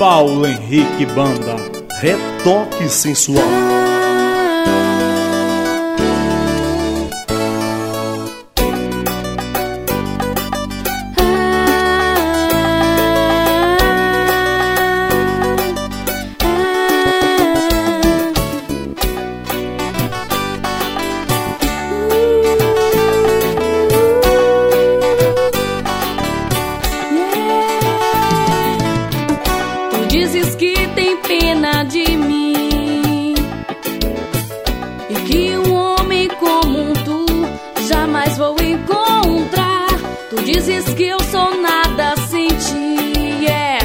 Paulo Henrique Banda, Retoque Sensual. Dizes que tem pena de mim e que um homem como tu jamais vou encontrar. Tu dizes que eu sou nada sem ti, yeah.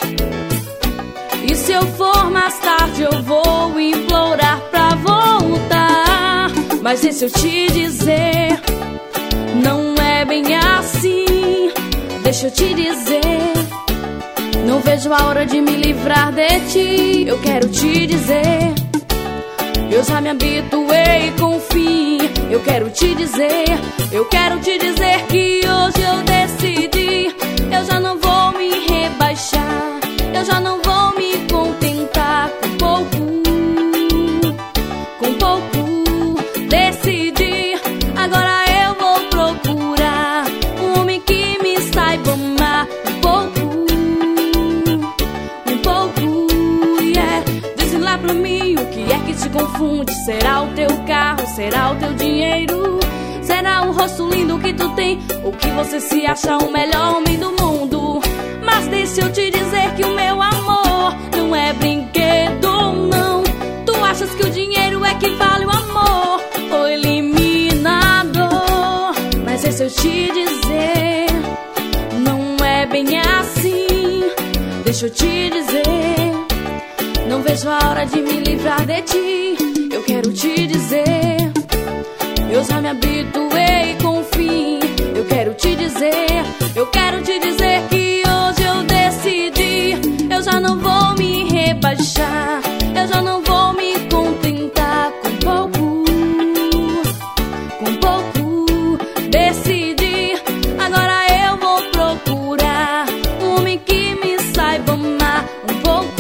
E se eu for mais tarde eu vou implorar pra voltar. Mas e se eu te dizer, não é bem assim. Deixa eu te dizer, não vejo a hora de me livrar de ti. Eu quero te dizer, eu já me habituei com o fim. Eu quero te dizer que hoje eu decidi. Eu já não vou me rebaixar, eu já não vou me contentar com pouco. Decidi, agora eu vou procurar um homem que me saiba amar um pouco. Pra mim, o que é que te confunde? Será o teu carro? Será o teu dinheiro? Será o rosto lindo que tu tem? Ou que você se acha o melhor homem do mundo? Mas deixa eu te dizer que o meu amor não é brinquedo, não. Tu achas que o dinheiro é que vale o amor? Ou eliminador? Mas deixa eu te dizer, não é bem assim. Deixa eu te dizer, não vejo a hora de me livrar de ti. Eu quero te dizer, eu já me habituei com o fim. Eu quero te dizer que hoje eu decidi. Eu já não vou me rebaixar, eu já não vou me contentar com pouco. Decidi, agora eu vou procurar um homem que me saiba amar um pouco.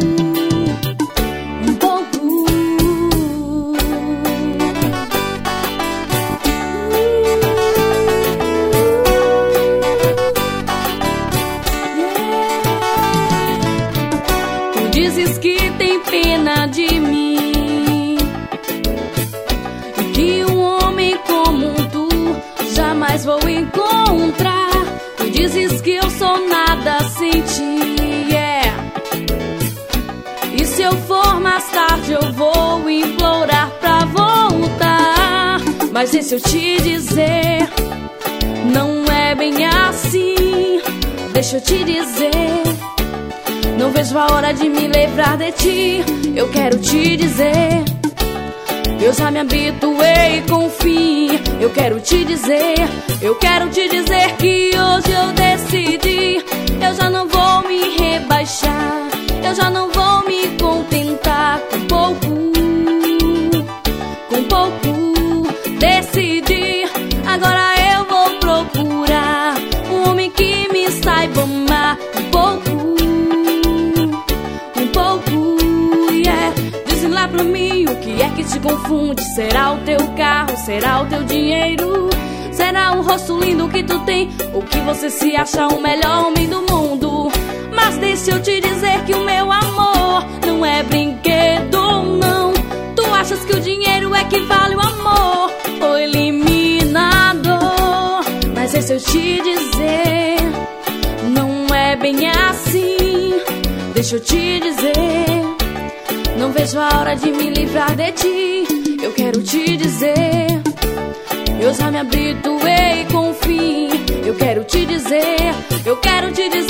Dizes que tem pena de mim e que um homem como tu jamais vou encontrar. Tu dizes que eu sou nada sem ti, yeah. E se eu for mais tarde eu vou implorar pra voltar. Mas deixa eu te dizer, não é bem assim. Deixa eu te dizer, não vejo a hora de me livrar de ti. Eu quero te dizer, eu já me habituei com o fim. Eu quero te dizer que hoje eu decidi. Eu já não vou me rebaixar, eu já não vou me contentar com pouco. Decidi, agora eu vou procurar um homem que me saiba amar um pouco. Diz lá pra mim, o que é que te confunde? Será o teu carro? Será o teu dinheiro? Será o rosto lindo que tu tem? Ou que você se acha o melhor homem do mundo? Mas deixa eu te dizer que o meu amor não é brinquedo, não. Tu achas que o dinheiro é que vale o amor? Ou eliminador? Mas deixa eu te dizer, não é bem assim. Deixa eu te dizer, não vejo a hora de me livrar de ti. Eu quero te dizer, eu já me habituei com o fim. Eu quero te dizer